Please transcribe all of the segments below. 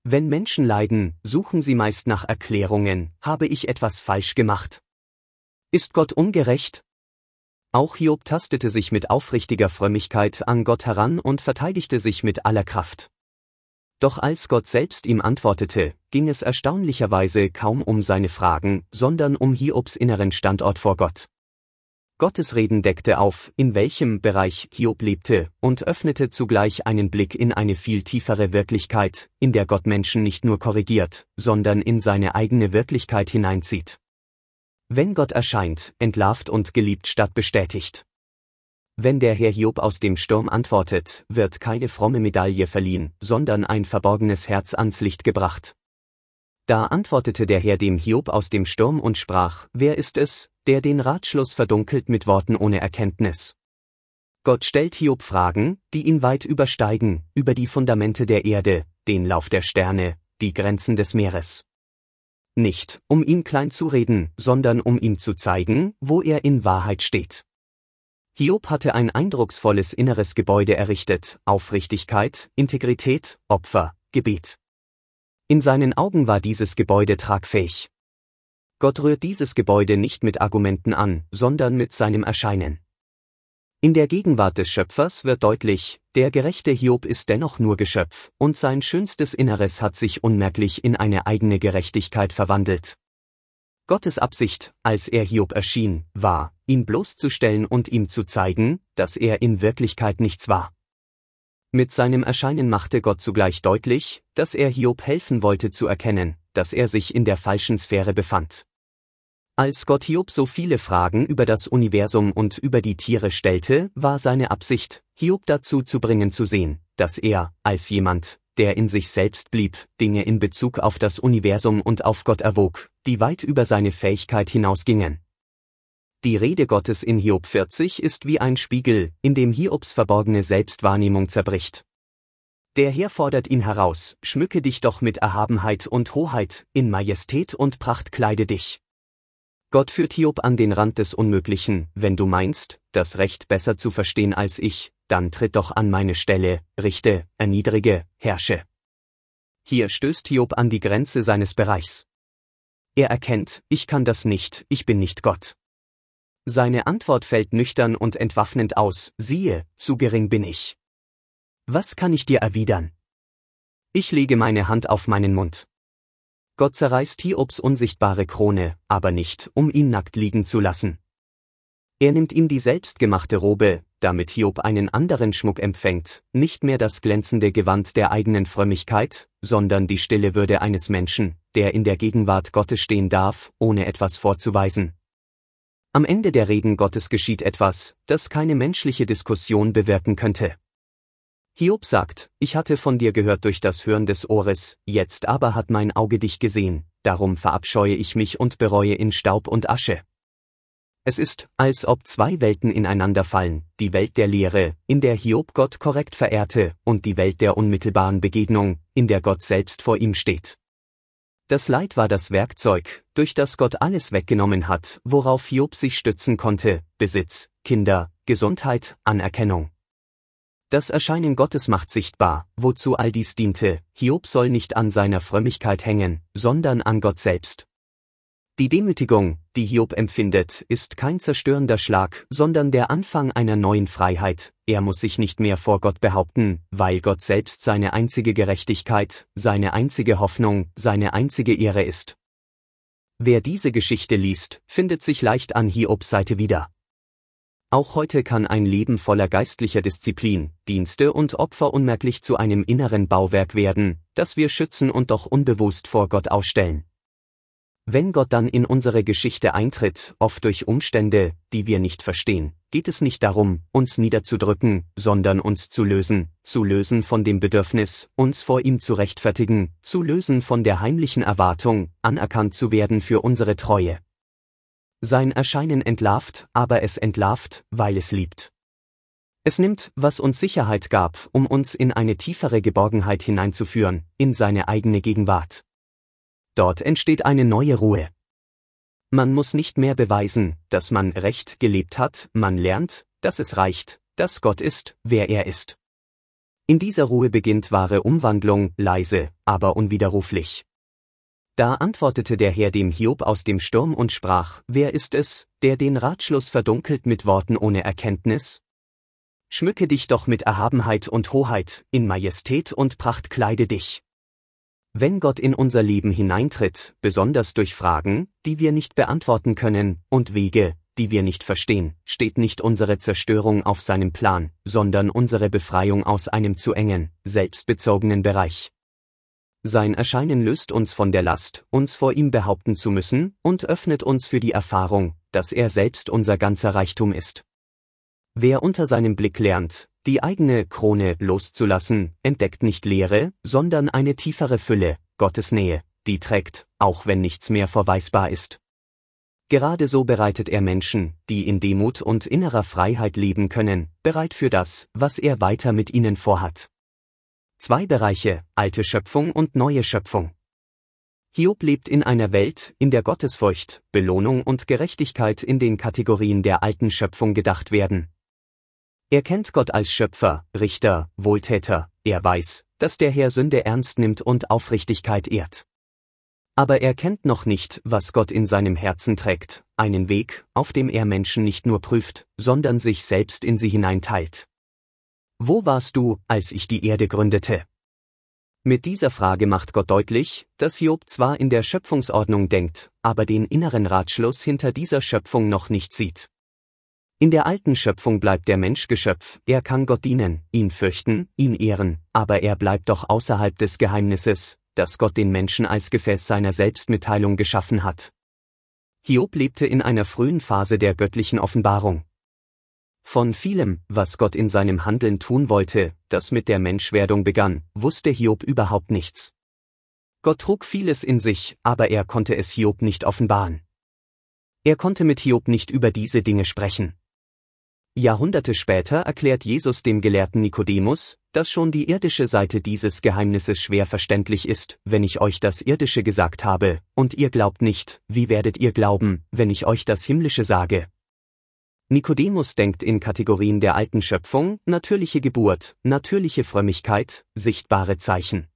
Wenn Menschen leiden, suchen sie meist nach Erklärungen: Habe ich etwas falsch gemacht? Ist Gott ungerecht? Auch Hiob tastete sich mit aufrichtiger Frömmigkeit an Gott heran und verteidigte sich mit aller Kraft. Doch als Gott selbst ihm antwortete, ging es erstaunlicherweise kaum um seine Fragen, sondern um Hiobs inneren Standort vor Gott. Gottes Reden deckte auf, in welchem Bereich Hiob lebte, und öffnete zugleich einen Blick in eine viel tiefere Wirklichkeit, in der Gott Menschen nicht nur korrigiert, sondern in seine eigene Wirklichkeit hineinzieht. Wenn Gott erscheint, entlarvt und geliebt statt bestätigt. Wenn der Herr Hiob aus dem Sturm antwortet, wird keine fromme Medaille verliehen, sondern ein verborgenes Herz ans Licht gebracht. Da antwortete der Herr dem Hiob aus dem Sturm und sprach: Wer ist es, der den Ratschluss verdunkelt mit Worten ohne Erkenntnis? Gott stellt Hiob Fragen, die ihn weit übersteigen, über die Fundamente der Erde, den Lauf der Sterne, die Grenzen des Meeres. Nicht, um ihn klein zu reden, sondern um ihm zu zeigen, wo er in Wahrheit steht. Hiob hatte ein eindrucksvolles inneres Gebäude errichtet: Aufrichtigkeit, Integrität, Opfer, Gebet. In seinen Augen war dieses Gebäude tragfähig. Gott rührt dieses Gebäude nicht mit Argumenten an, sondern mit seinem Erscheinen. In der Gegenwart des Schöpfers wird deutlich, der gerechte Hiob ist dennoch nur Geschöpf, und sein schönstes Inneres hat sich unmerklich in eine eigene Gerechtigkeit verwandelt. Gottes Absicht, als er Hiob erschien, war, ihn bloßzustellen und ihm zu zeigen, dass er in Wirklichkeit nichts war. Mit seinem Erscheinen machte Gott zugleich deutlich, dass er Hiob helfen wollte zu erkennen, dass er sich in der falschen Sphäre befand. Als Gott Hiob so viele Fragen über das Universum und über die Tiere stellte, war seine Absicht, Hiob dazu zu bringen zu sehen, dass er, als jemand, der in sich selbst blieb, Dinge in Bezug auf das Universum und auf Gott erwog, die weit über seine Fähigkeit hinausgingen. Die Rede Gottes in Hiob 40 ist wie ein Spiegel, in dem Hiobs verborgene Selbstwahrnehmung zerbricht. Der Herr fordert ihn heraus: Schmücke dich doch mit Erhabenheit und Hoheit, in Majestät und Pracht kleide dich. Gott führt Hiob an den Rand des Unmöglichen: Wenn du meinst, das Recht besser zu verstehen als ich, dann tritt doch an meine Stelle, richte, erniedrige, herrsche. Hier stößt Hiob an die Grenze seines Bereichs. Er erkennt: Ich kann das nicht, ich bin nicht Gott. Seine Antwort fällt nüchtern und entwaffnend aus: Siehe, zu gering bin ich. Was kann ich dir erwidern? Ich lege meine Hand auf meinen Mund. Gott zerreißt Hiobs unsichtbare Krone, aber nicht, um ihn nackt liegen zu lassen. Er nimmt ihm die selbstgemachte Robe, damit Hiob einen anderen Schmuck empfängt, nicht mehr das glänzende Gewand der eigenen Frömmigkeit, sondern die stille Würde eines Menschen, der in der Gegenwart Gottes stehen darf, ohne etwas vorzuweisen. Am Ende der Reden Gottes geschieht etwas, das keine menschliche Diskussion bewirken könnte. Hiob sagt: Ich hatte von dir gehört durch das Hören des Ohres, jetzt aber hat mein Auge dich gesehen, darum verabscheue ich mich und bereue in Staub und Asche. Es ist, als ob zwei Welten ineinander fallen, die Welt der Lehre, in der Hiob Gott korrekt verehrte, und die Welt der unmittelbaren Begegnung, in der Gott selbst vor ihm steht. Das Leid war das Werkzeug, durch das Gott alles weggenommen hat, worauf Hiob sich stützen konnte: Besitz, Kinder, Gesundheit, Anerkennung. Das Erscheinen Gottes macht sichtbar, wozu all dies diente: Hiob soll nicht an seiner Frömmigkeit hängen, sondern an Gott selbst. Die Demütigung, die Hiob empfindet, ist kein zerstörender Schlag, sondern der Anfang einer neuen Freiheit. Er muss sich nicht mehr vor Gott behaupten, weil Gott selbst seine einzige Gerechtigkeit, seine einzige Hoffnung, seine einzige Ehre ist. Wer diese Geschichte liest, findet sich leicht an Hiobs Seite wieder. Auch heute kann ein Leben voller geistlicher Disziplin, Dienste und Opfer unmerklich zu einem inneren Bauwerk werden, das wir schützen und doch unbewusst vor Gott ausstellen. Wenn Gott dann in unsere Geschichte eintritt, oft durch Umstände, die wir nicht verstehen, geht es nicht darum, uns niederzudrücken, sondern uns zu lösen von dem Bedürfnis, uns vor ihm zu rechtfertigen, zu lösen von der heimlichen Erwartung, anerkannt zu werden für unsere Treue. Sein Erscheinen entlarvt, aber es entlarvt, weil es liebt. Es nimmt, was uns Sicherheit gab, um uns in eine tiefere Geborgenheit hineinzuführen, in seine eigene Gegenwart. Dort entsteht eine neue Ruhe. Man muss nicht mehr beweisen, dass man recht gelebt hat, man lernt, dass es reicht, dass Gott ist, wer er ist. In dieser Ruhe beginnt wahre Umwandlung, leise, aber unwiderruflich. Da antwortete der Herr dem Hiob aus dem Sturm und sprach: Wer ist es, der den Ratschluss verdunkelt mit Worten ohne Erkenntnis? Schmücke dich doch mit Erhabenheit und Hoheit, in Majestät und Pracht kleide dich. Wenn Gott in unser Leben hineintritt, besonders durch Fragen, die wir nicht beantworten können, und Wege, die wir nicht verstehen, steht nicht unsere Zerstörung auf seinem Plan, sondern unsere Befreiung aus einem zu engen, selbstbezogenen Bereich. Sein Erscheinen löst uns von der Last, uns vor ihm behaupten zu müssen, und öffnet uns für die Erfahrung, dass er selbst unser ganzer Reichtum ist. Wer unter seinem Blick lernt, die eigene Krone loszulassen, entdeckt nicht Leere, sondern eine tiefere Fülle, Gottes Nähe, die trägt, auch wenn nichts mehr vorweisbar ist. Gerade so bereitet er Menschen, die in Demut und innerer Freiheit leben können, bereit für das, was er weiter mit ihnen vorhat. 2 Bereiche, alte Schöpfung und neue Schöpfung. Hiob lebt in einer Welt, in der Gottesfurcht, Belohnung und Gerechtigkeit in den Kategorien der alten Schöpfung gedacht werden. Er kennt Gott als Schöpfer, Richter, Wohltäter, er weiß, dass der Herr Sünde ernst nimmt und Aufrichtigkeit ehrt. Aber er kennt noch nicht, was Gott in seinem Herzen trägt, einen Weg, auf dem er Menschen nicht nur prüft, sondern sich selbst in sie hineinteilt. Wo warst du, als ich die Erde gründete? Mit dieser Frage macht Gott deutlich, dass Hiob zwar in der Schöpfungsordnung denkt, aber den inneren Ratschluss hinter dieser Schöpfung noch nicht sieht. In der alten Schöpfung bleibt der Mensch Geschöpf, er kann Gott dienen, ihn fürchten, ihn ehren, aber er bleibt doch außerhalb des Geheimnisses, dass Gott den Menschen als Gefäß seiner Selbstmitteilung geschaffen hat. Hiob lebte in einer frühen Phase der göttlichen Offenbarung. Von vielem, was Gott in seinem Handeln tun wollte, das mit der Menschwerdung begann, wusste Hiob überhaupt nichts. Gott trug vieles in sich, aber er konnte es Hiob nicht offenbaren. Er konnte mit Hiob nicht über diese Dinge sprechen. Jahrhunderte später erklärt Jesus dem Gelehrten Nikodemus, dass schon die irdische Seite dieses Geheimnisses schwer verständlich ist. Wenn ich euch das Irdische gesagt habe, und ihr glaubt nicht, wie werdet ihr glauben, wenn ich euch das Himmlische sage? Nikodemus denkt in Kategorien der alten Schöpfung, natürliche Geburt, natürliche Frömmigkeit, sichtbare Zeichen.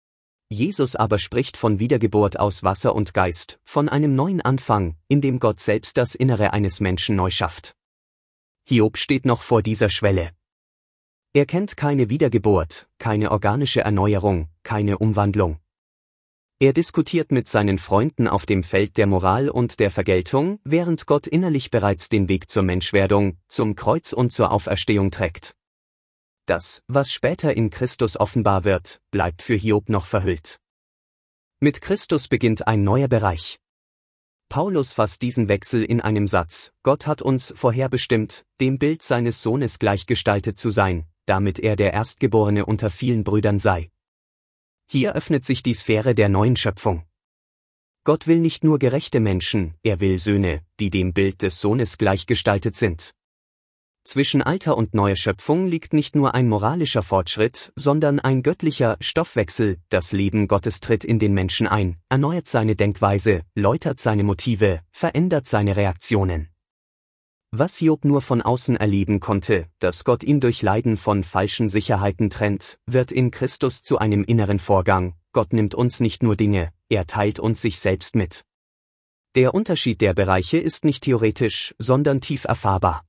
Jesus aber spricht von Wiedergeburt aus Wasser und Geist, von einem neuen Anfang, in dem Gott selbst das Innere eines Menschen neu schafft. Hiob steht noch vor dieser Schwelle. Er kennt keine Wiedergeburt, keine organische Erneuerung, keine Umwandlung. Er diskutiert mit seinen Freunden auf dem Feld der Moral und der Vergeltung, während Gott innerlich bereits den Weg zur Menschwerdung, zum Kreuz und zur Auferstehung trägt. Das, was später in Christus offenbar wird, bleibt für Hiob noch verhüllt. Mit Christus beginnt ein neuer Bereich. Paulus fasst diesen Wechsel in einem Satz: Gott hat uns vorherbestimmt, dem Bild seines Sohnes gleichgestaltet zu sein, damit er der Erstgeborene unter vielen Brüdern sei. Hier öffnet sich die Sphäre der neuen Schöpfung. Gott will nicht nur gerechte Menschen, er will Söhne, die dem Bild des Sohnes gleichgestaltet sind. Zwischen alter und neuer Schöpfung liegt nicht nur ein moralischer Fortschritt, sondern ein göttlicher Stoffwechsel. Das Leben Gottes tritt in den Menschen ein, erneuert seine Denkweise, läutert seine Motive, verändert seine Reaktionen. Was Hiob nur von außen erleben konnte, dass Gott ihn durch Leiden von falschen Sicherheiten trennt, wird in Christus zu einem inneren Vorgang. Gott nimmt uns nicht nur Dinge, er teilt uns sich selbst mit. Der Unterschied der Bereiche ist nicht theoretisch, sondern tief erfahrbar.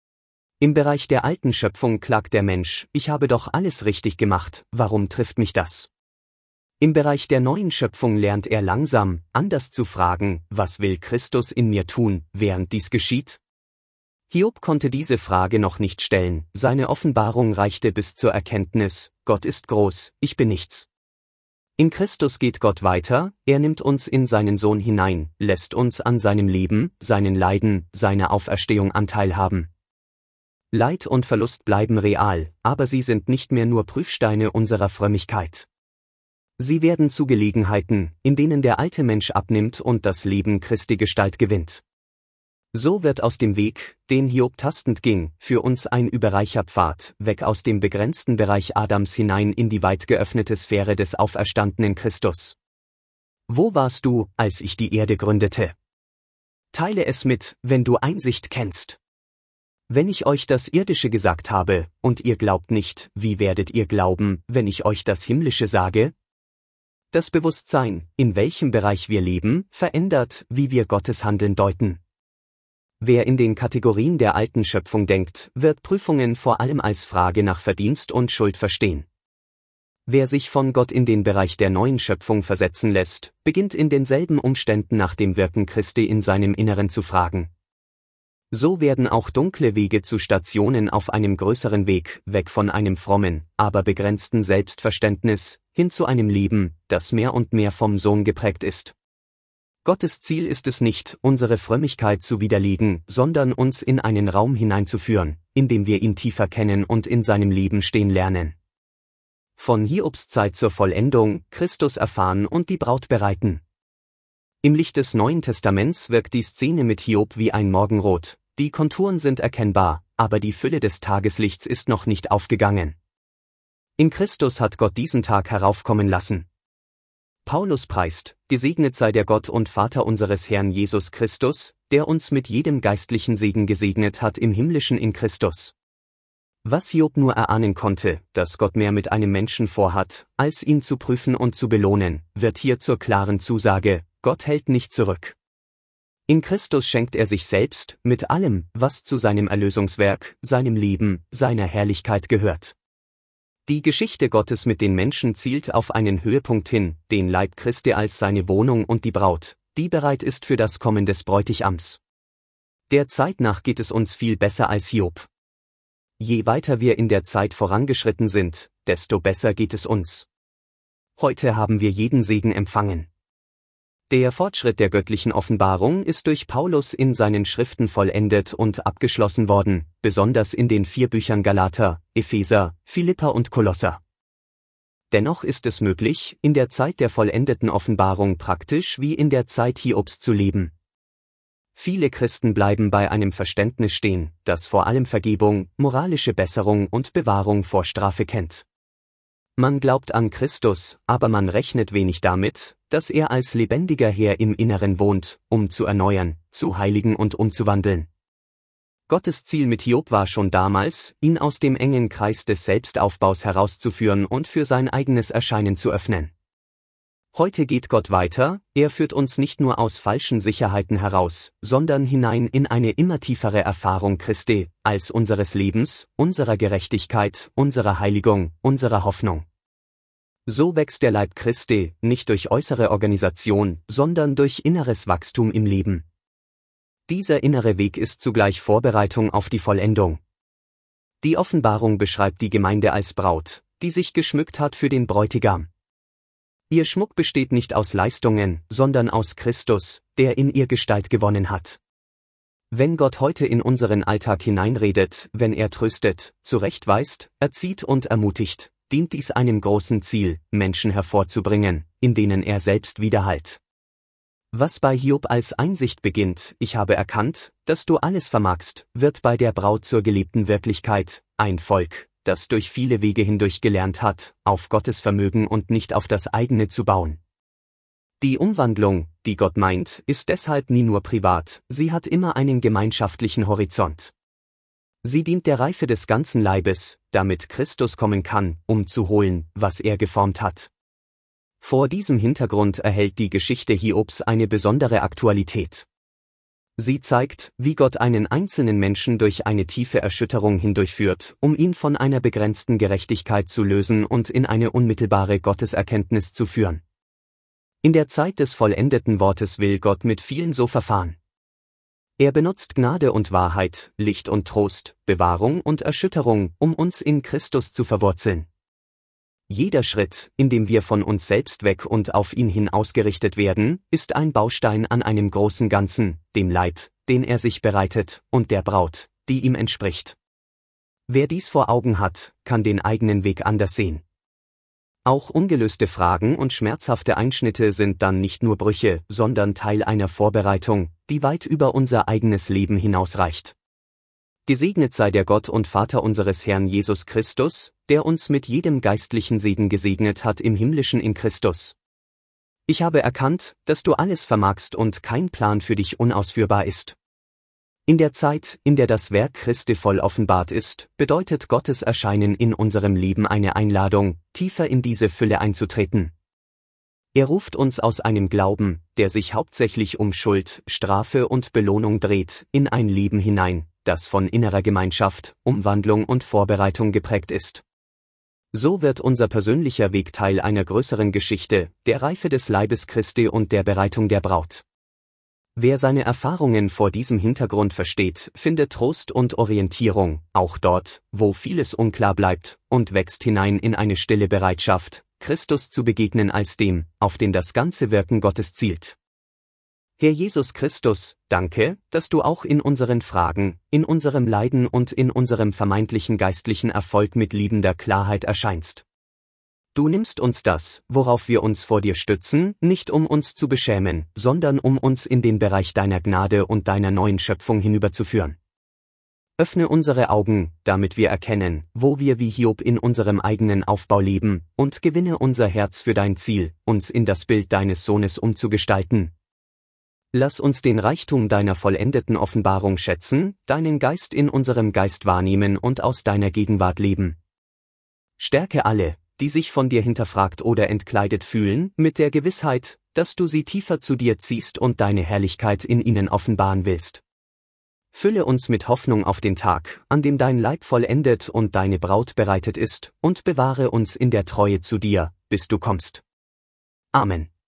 Im Bereich der alten Schöpfung klagt der Mensch: Ich habe doch alles richtig gemacht, warum trifft mich das? Im Bereich der neuen Schöpfung lernt er langsam, anders zu fragen: Was will Christus in mir tun, während dies geschieht? Hiob konnte diese Frage noch nicht stellen, seine Offenbarung reichte bis zur Erkenntnis: Gott ist groß, ich bin nichts. In Christus geht Gott weiter, er nimmt uns in seinen Sohn hinein, lässt uns an seinem Leben, seinen Leiden, seiner Auferstehung Anteil haben. Leid und Verlust bleiben real, aber sie sind nicht mehr nur Prüfsteine unserer Frömmigkeit. Sie werden zu Gelegenheiten, in denen der alte Mensch abnimmt und das Leben Christi Gestalt gewinnt. So wird aus dem Weg, den Hiob tastend ging, für uns ein überreicher Pfad, weg aus dem begrenzten Bereich Adams hinein in die weit geöffnete Sphäre des auferstandenen Christus. Wo warst du, als ich die Erde gründete? Teile es mit, wenn du Einsicht kennst. Wenn ich euch das Irdische gesagt habe, und ihr glaubt nicht, wie werdet ihr glauben, wenn ich euch das Himmlische sage? Das Bewusstsein, in welchem Bereich wir leben, verändert, wie wir Gottes Handeln deuten. Wer in den Kategorien der alten Schöpfung denkt, wird Prüfungen vor allem als Frage nach Verdienst und Schuld verstehen. Wer sich von Gott in den Bereich der neuen Schöpfung versetzen lässt, beginnt in denselben Umständen nach dem Wirken Christi in seinem Inneren zu fragen. So werden auch dunkle Wege zu Stationen auf einem größeren Weg, weg von einem frommen, aber begrenzten Selbstverständnis, hin zu einem Leben, das mehr und mehr vom Sohn geprägt ist. Gottes Ziel ist es nicht, unsere Frömmigkeit zu widerlegen, sondern uns in einen Raum hineinzuführen, in dem wir ihn tiefer kennen und in seinem Leben stehen lernen. Von Hiobs Zeit zur Vollendung, Christus erfahren und die Braut bereiten. Im Licht des Neuen Testaments wirkt die Szene mit Hiob wie ein Morgenrot. Die Konturen sind erkennbar, aber die Fülle des Tageslichts ist noch nicht aufgegangen. In Christus hat Gott diesen Tag heraufkommen lassen. Paulus preist, gesegnet sei der Gott und Vater unseres Herrn Jesus Christus, der uns mit jedem geistlichen Segen gesegnet hat im Himmlischen in Christus. Was Hiob nur erahnen konnte, dass Gott mehr mit einem Menschen vorhat, als ihn zu prüfen und zu belohnen, wird hier zur klaren Zusage: Gott hält nicht zurück. In Christus schenkt er sich selbst, mit allem, was zu seinem Erlösungswerk, seinem Leben, seiner Herrlichkeit gehört. Die Geschichte Gottes mit den Menschen zielt auf einen Höhepunkt hin, den Leib Christi als seine Wohnung und die Braut, die bereit ist für das Kommen des Bräutigams. Der Zeit nach geht es uns viel besser als Hiob. Je weiter wir in der Zeit vorangeschritten sind, desto besser geht es uns. Heute haben wir jeden Segen empfangen. Der Fortschritt der göttlichen Offenbarung ist durch Paulus in seinen Schriften vollendet und abgeschlossen worden, besonders in den 4 Büchern Galater, Epheser, Philipper und Kolosser. Dennoch ist es möglich, in der Zeit der vollendeten Offenbarung praktisch wie in der Zeit Hiobs zu leben. Viele Christen bleiben bei einem Verständnis stehen, das vor allem Vergebung, moralische Besserung und Bewahrung vor Strafe kennt. Man glaubt an Christus, aber man rechnet wenig damit, dass er als lebendiger Herr im Inneren wohnt, um zu erneuern, zu heiligen und umzuwandeln. Gottes Ziel mit Hiob war schon damals, ihn aus dem engen Kreis des Selbstaufbaus herauszuführen und für sein eigenes Erscheinen zu öffnen. Heute geht Gott weiter, er führt uns nicht nur aus falschen Sicherheiten heraus, sondern hinein in eine immer tiefere Erfahrung Christi, als unseres Lebens, unserer Gerechtigkeit, unserer Heiligung, unserer Hoffnung. So wächst der Leib Christi, nicht durch äußere Organisation, sondern durch inneres Wachstum im Leben. Dieser innere Weg ist zugleich Vorbereitung auf die Vollendung. Die Offenbarung beschreibt die Gemeinde als Braut, die sich geschmückt hat für den Bräutigam. Ihr Schmuck besteht nicht aus Leistungen, sondern aus Christus, der in ihr Gestalt gewonnen hat. Wenn Gott heute in unseren Alltag hineinredet, wenn er tröstet, zurechtweist, erzieht und ermutigt, dient dies einem großen Ziel, Menschen hervorzubringen, in denen er selbst widerhallt. Was bei Hiob als Einsicht beginnt: Ich habe erkannt, dass du alles vermagst, wird bei der Braut zur geliebten Wirklichkeit, ein Volk, das durch viele Wege hindurch gelernt hat, auf Gottes Vermögen und nicht auf das eigene zu bauen. Die Umwandlung, die Gott meint, ist deshalb nie nur privat, sie hat immer einen gemeinschaftlichen Horizont. Sie dient der Reife des ganzen Leibes, damit Christus kommen kann, um zu holen, was er geformt hat. Vor diesem Hintergrund erhält die Geschichte Hiobs eine besondere Aktualität. Sie zeigt, wie Gott einen einzelnen Menschen durch eine tiefe Erschütterung hindurchführt, um ihn von einer begrenzten Gerechtigkeit zu lösen und in eine unmittelbare Gotteserkenntnis zu führen. In der Zeit des vollendeten Wortes will Gott mit vielen so verfahren. Er benutzt Gnade und Wahrheit, Licht und Trost, Bewahrung und Erschütterung, um uns in Christus zu verwurzeln. Jeder Schritt, in dem wir von uns selbst weg und auf ihn hin ausgerichtet werden, ist ein Baustein an einem großen Ganzen, dem Leib, den er sich bereitet, und der Braut, die ihm entspricht. Wer dies vor Augen hat, kann den eigenen Weg anders sehen. Auch ungelöste Fragen und schmerzhafte Einschnitte sind dann nicht nur Brüche, sondern Teil einer Vorbereitung, die weit über unser eigenes Leben hinausreicht. Gesegnet sei der Gott und Vater unseres Herrn Jesus Christus, der uns mit jedem geistlichen Segen gesegnet hat im Himmlischen in Christus. Ich habe erkannt, dass du alles vermagst und kein Plan für dich unausführbar ist. In der Zeit, in der das Werk Christi voll offenbart ist, bedeutet Gottes Erscheinen in unserem Leben eine Einladung, tiefer in diese Fülle einzutreten. Er ruft uns aus einem Glauben, der sich hauptsächlich um Schuld, Strafe und Belohnung dreht, in ein Leben hinein, das von innerer Gemeinschaft, Umwandlung und Vorbereitung geprägt ist. So wird unser persönlicher Weg Teil einer größeren Geschichte, der Reife des Leibes Christi und der Bereitung der Braut. Wer seine Erfahrungen vor diesem Hintergrund versteht, findet Trost und Orientierung, auch dort, wo vieles unklar bleibt, und wächst hinein in eine stille Bereitschaft, Christus zu begegnen als dem, auf den das ganze Wirken Gottes zielt. Herr Jesus Christus, danke, dass du auch in unseren Fragen, in unserem Leiden und in unserem vermeintlichen geistlichen Erfolg mit liebender Klarheit erscheinst. Du nimmst uns das, worauf wir uns vor dir stützen, nicht um uns zu beschämen, sondern um uns in den Bereich deiner Gnade und deiner neuen Schöpfung hinüberzuführen. Öffne unsere Augen, damit wir erkennen, wo wir wie Hiob in unserem eigenen Aufbau leben, und gewinne unser Herz für dein Ziel, uns in das Bild deines Sohnes umzugestalten. Lass uns den Reichtum deiner vollendeten Offenbarung schätzen, deinen Geist in unserem Geist wahrnehmen und aus deiner Gegenwart leben. Stärke alle, die sich von dir hinterfragt oder entkleidet fühlen, mit der Gewissheit, dass du sie tiefer zu dir ziehst und deine Herrlichkeit in ihnen offenbaren willst. Fülle uns mit Hoffnung auf den Tag, an dem dein Leib vollendet und deine Braut bereitet ist, und bewahre uns in der Treue zu dir, bis du kommst. Amen.